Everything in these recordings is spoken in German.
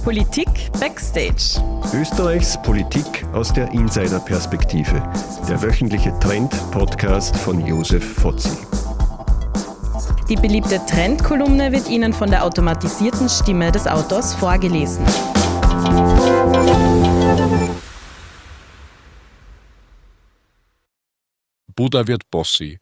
Politik Backstage. Österreichs Politik aus der Insider-Perspektive. Der wöchentliche Trend-Podcast von Josef Fotzi. Die beliebte Trendkolumne wird Ihnen von der automatisierten Stimme des Autors vorgelesen. Buddha wird Bossi.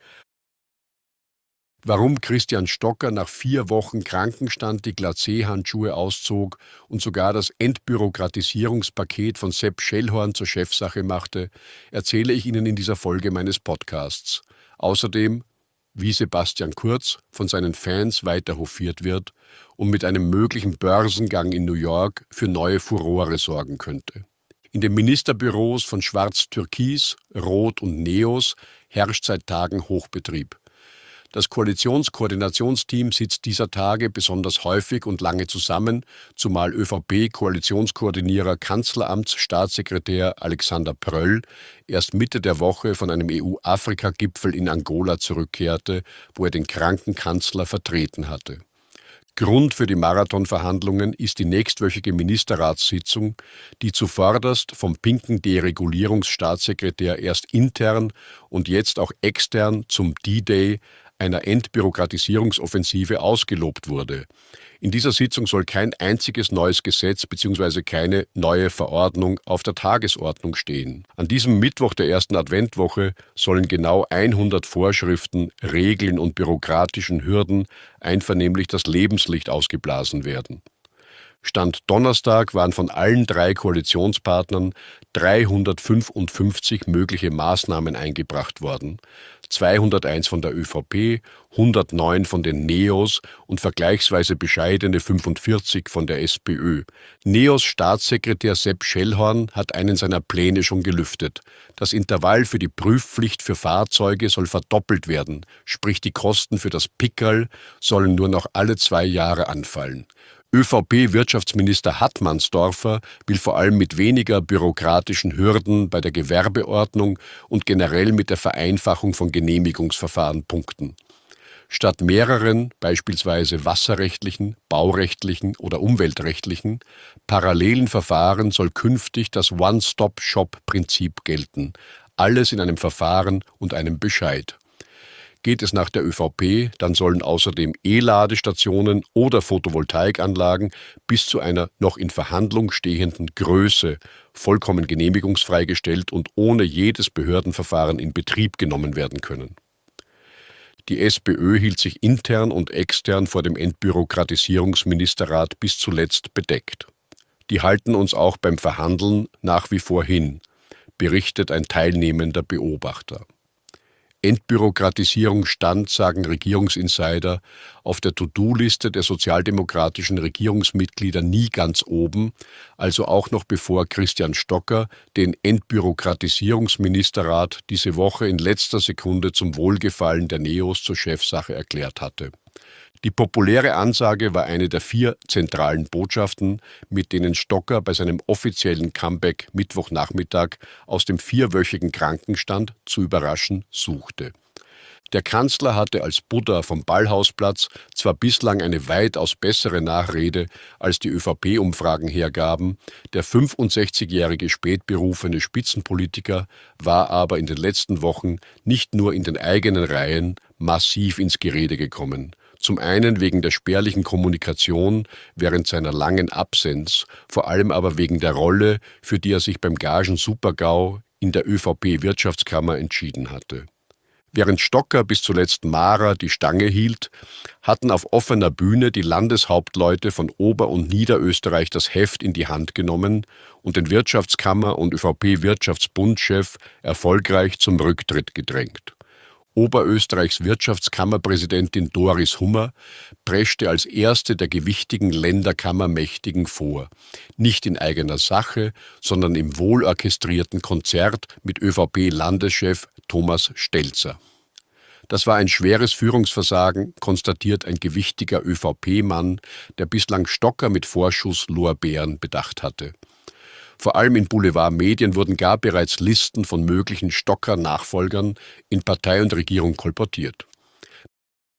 Warum Christian Stocker nach 4 Wochen Krankenstand die Glacé-Handschuhe auszog und sogar das Entbürokratisierungspaket von Sepp Schellhorn zur Chefsache machte, erzähle ich Ihnen in dieser Folge meines Podcasts. Außerdem, wie Sebastian Kurz von seinen Fans weiter hofiert wird und mit einem möglichen Börsengang in New York für neue Furore sorgen könnte. In den Ministerbüros von Schwarz-Türkis, Rot und Neos herrscht seit Tagen Hochbetrieb. Das Koalitionskoordinationsteam sitzt dieser Tage besonders häufig und lange zusammen, zumal ÖVP-Koalitionskoordinierer Kanzleramtsstaatssekretär Alexander Pröll erst Mitte der Woche von einem EU-Afrika-Gipfel in Angola zurückkehrte, wo er den kranken Kanzler vertreten hatte. Grund für die Marathonverhandlungen ist die nächstwöchige Ministerratssitzung, die zuvorderst vom pinken Deregulierungsstaatssekretär erst intern und jetzt auch extern zum D-Day einer Entbürokratisierungsoffensive ausgelobt wurde. In dieser Sitzung soll kein einziges neues Gesetz bzw. keine neue Verordnung auf der Tagesordnung stehen. An diesem Mittwoch der ersten Adventwoche sollen genau 100 Vorschriften, Regeln und bürokratischen Hürden einvernehmlich das Lebenslicht ausgeblasen werden. Stand Donnerstag waren von allen 3 Koalitionspartnern 355 mögliche Maßnahmen eingebracht worden, 201 von der ÖVP, 109 von den Neos und vergleichsweise bescheidene 45 von der SPÖ. Neos Staatssekretär Sepp Schellhorn hat einen seiner Pläne schon gelüftet. Das Intervall für die Prüfpflicht für Fahrzeuge soll verdoppelt werden, sprich die Kosten für das Pickerl sollen nur noch alle 2 Jahre anfallen. ÖVP-Wirtschaftsminister Hattmannsdorfer will vor allem mit weniger bürokratischen Hürden bei der Gewerbeordnung und generell mit der Vereinfachung von Genehmigungsverfahren punkten. Statt mehreren, beispielsweise wasserrechtlichen, baurechtlichen oder umweltrechtlichen, parallelen Verfahren soll künftig das One-Stop-Shop-Prinzip gelten. Alles in einem Verfahren und einem Bescheid. Geht es nach der ÖVP, dann sollen außerdem E-Ladestationen oder Photovoltaikanlagen bis zu einer noch in Verhandlung stehenden Größe vollkommen genehmigungsfrei gestellt und ohne jedes Behördenverfahren in Betrieb genommen werden können. Die SPÖ hielt sich intern und extern vor dem Entbürokratisierungsministerrat bis zuletzt bedeckt. Die halten uns auch beim Verhandeln nach wie vor hin, berichtet ein teilnehmender Beobachter. Entbürokratisierung stand, sagen Regierungsinsider, auf der To-Do-Liste der sozialdemokratischen Regierungsmitglieder nie ganz oben, also auch noch bevor Christian Stocker den Entbürokratisierungsministerrat diese Woche in letzter Sekunde zum Wohlgefallen der Neos zur Chefsache erklärt hatte. Die populäre Ansage war eine der 4 zentralen Botschaften, mit denen Stocker bei seinem offiziellen Comeback Mittwochnachmittag aus dem 4-wöchigen Krankenstand zu überraschen suchte. Der Kanzler hatte als Buddha vom Ballhausplatz zwar bislang eine weitaus bessere Nachrede, als die ÖVP-Umfragen hergaben, der 65-jährige spätberufene Spitzenpolitiker war aber in den letzten Wochen nicht nur in den eigenen Reihen massiv ins Gerede gekommen. Zum einen wegen der spärlichen Kommunikation während seiner langen Absenz, vor allem aber wegen der Rolle, für die er sich beim Gagen-Super-GAU in der ÖVP-Wirtschaftskammer entschieden hatte. Während Stocker bis zuletzt Mara die Stange hielt, hatten auf offener Bühne die Landeshauptleute von Ober- und Niederösterreich das Heft in die Hand genommen und den Wirtschaftskammer- und ÖVP-Wirtschaftsbundchef erfolgreich zum Rücktritt gedrängt. Oberösterreichs Wirtschaftskammerpräsidentin Doris Hummer preschte als erste der gewichtigen Länderkammermächtigen vor. Nicht in eigener Sache, sondern im wohlorchestrierten Konzert mit ÖVP-Landeschef Thomas Stelzer. Das war ein schweres Führungsversagen, konstatiert ein gewichtiger ÖVP-Mann, der bislang Stocker mit Vorschusslorbeeren bedacht hatte. Vor allem in Boulevardmedien wurden gar bereits Listen von möglichen Stocker-Nachfolgern in Partei und Regierung kolportiert.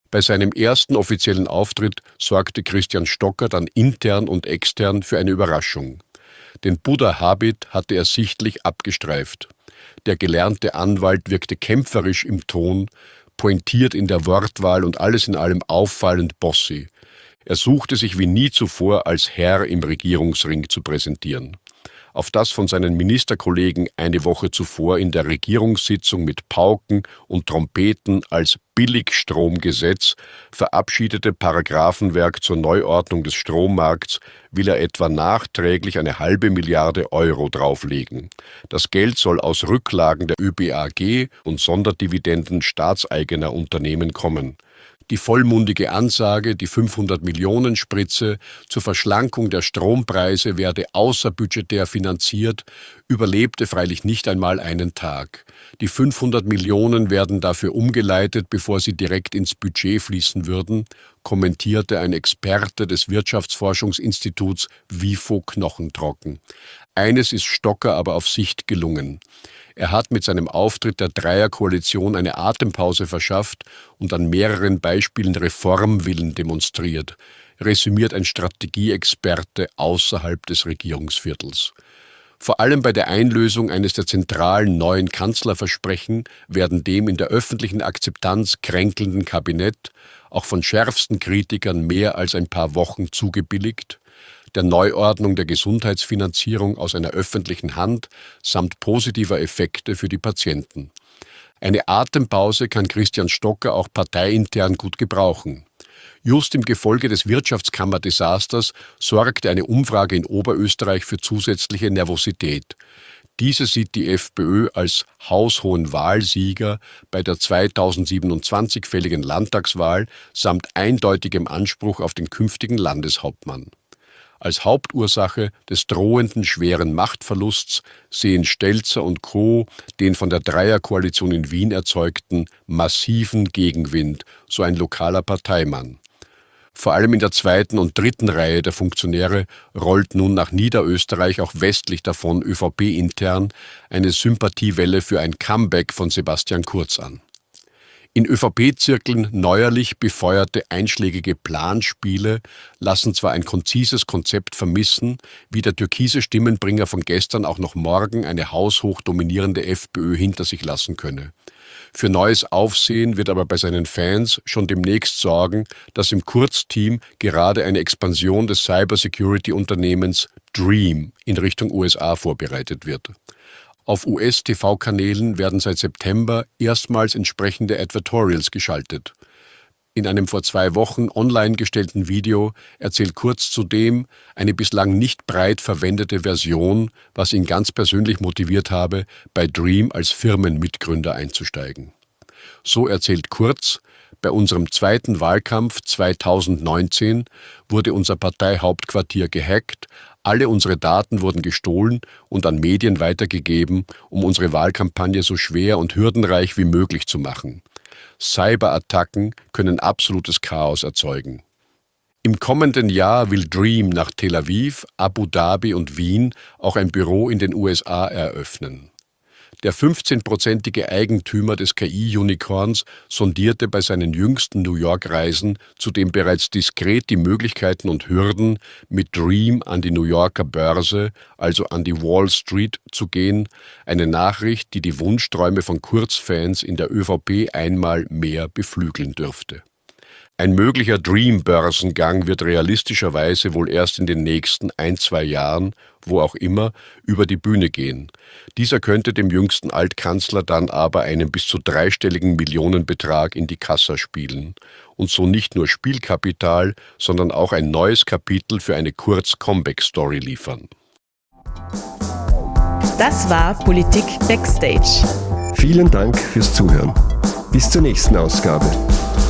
Bei seinem ersten offiziellen Auftritt sorgte Christian Stocker dann intern und extern für eine Überraschung. Den Buddha-Habit hatte er sichtlich abgestreift. Der gelernte Anwalt wirkte kämpferisch im Ton, pointiert in der Wortwahl und alles in allem auffallend bossy. Er suchte sich wie nie zuvor als Herr im Regierungsring zu präsentieren. Auf das von seinen Ministerkollegen eine Woche zuvor in der Regierungssitzung mit Pauken und Trompeten als Billigstromgesetz verabschiedete Paragraphenwerk zur Neuordnung des Strommarkts will er etwa nachträglich eine halbe Milliarde Euro drauflegen. Das Geld soll aus Rücklagen der ÖBAG und Sonderdividenden staatseigener Unternehmen kommen. Die vollmundige Ansage, die 500-Millionen-Spritze zur Verschlankung der Strompreise werde außerbudgetär finanziert, überlebte freilich nicht einmal einen Tag. Die 500 Millionen werden dafür umgeleitet, bevor sie direkt ins Budget fließen würden, kommentierte ein Experte des Wirtschaftsforschungsinstituts WIFO knochentrocken. Eines ist Stocker aber auf Sicht gelungen. Er hat mit seinem Auftritt der Dreierkoalition eine Atempause verschafft und an mehreren Beispielen Reformwillen demonstriert, resümiert ein Strategieexperte außerhalb des Regierungsviertels. Vor allem bei der Einlösung eines der zentralen neuen Kanzlerversprechen werden dem in der öffentlichen Akzeptanz kränkelnden Kabinett auch von schärfsten Kritikern mehr als ein paar Wochen zugebilligt, der Neuordnung der Gesundheitsfinanzierung aus einer öffentlichen Hand samt positiver Effekte für die Patienten. Eine Atempause kann Christian Stocker auch parteiintern gut gebrauchen. Just im Gefolge des Wirtschaftskammer-Desasters sorgte eine Umfrage in Oberösterreich für zusätzliche Nervosität. Diese sieht die FPÖ als haushohen Wahlsieger bei der 2027 fälligen Landtagswahl samt eindeutigem Anspruch auf den künftigen Landeshauptmann. Als Hauptursache des drohenden schweren Machtverlusts sehen Stelzer und Co. den von der Dreierkoalition in Wien erzeugten massiven Gegenwind, so ein lokaler Parteimann. Vor allem in der zweiten und dritten Reihe der Funktionäre rollt nun nach Niederösterreich auch westlich davon ÖVP-intern eine Sympathiewelle für ein Comeback von Sebastian Kurz an. In ÖVP-Zirkeln neuerlich befeuerte einschlägige Planspiele lassen zwar ein konzises Konzept vermissen, wie der türkise Stimmenbringer von gestern auch noch morgen eine haushoch dominierende FPÖ hinter sich lassen könne. Für neues Aufsehen wird aber bei seinen Fans schon demnächst sorgen, dass im Kurz-Team gerade eine Expansion des Cybersecurity-Unternehmens Dream in Richtung USA vorbereitet wird. Auf US-TV-Kanälen werden seit September erstmals entsprechende Advertorials geschaltet. In einem vor 2 Wochen online gestellten Video erzählt Kurz zudem eine bislang nicht breit verwendete Version, was ihn ganz persönlich motiviert habe, bei Dream als Firmenmitgründer einzusteigen. So erzählt Kurz: Bei unserem zweiten Wahlkampf 2019 wurde unser Parteihauptquartier gehackt, alle unsere Daten wurden gestohlen und an Medien weitergegeben, um unsere Wahlkampagne so schwer und hürdenreich wie möglich zu machen. Cyberattacken können absolutes Chaos erzeugen. Im kommenden Jahr will Dream nach Tel Aviv, Abu Dhabi und Wien auch ein Büro in den USA eröffnen. Der 15-prozentige Eigentümer des KI-Unicorns sondierte bei seinen jüngsten New York-Reisen zudem bereits diskret die Möglichkeiten und Hürden, mit Dream an die New Yorker Börse, also an die Wall Street, zu gehen, eine Nachricht, die die Wunschträume von Kurz-Fans in der ÖVP einmal mehr beflügeln dürfte. Ein möglicher Dream-Börsengang wird realistischerweise wohl erst in den nächsten 1-2 Jahren, wo auch immer, über die Bühne gehen. Dieser könnte dem jüngsten Altkanzler dann aber einen bis zu 3-stelligen Millionenbetrag in die Kassa spielen und so nicht nur Spielkapital, sondern auch ein neues Kapitel für eine Kurz-Comeback-Story liefern. Das war Politik Backstage. Vielen Dank fürs Zuhören. Bis zur nächsten Ausgabe.